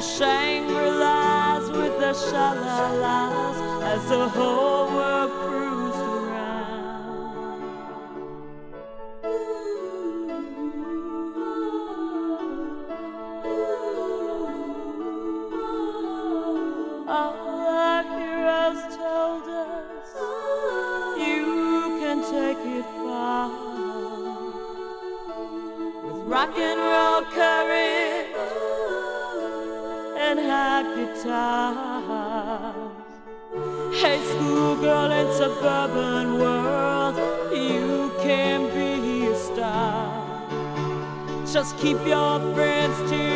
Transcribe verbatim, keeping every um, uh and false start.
Shangri-Las with the sha-la-las as the whole world cruised around. All our heroes told us you can take it far with rock and roll courage and hot guitars. Hey, schoolgirl in suburban world, you can be a star. Just keep your friends to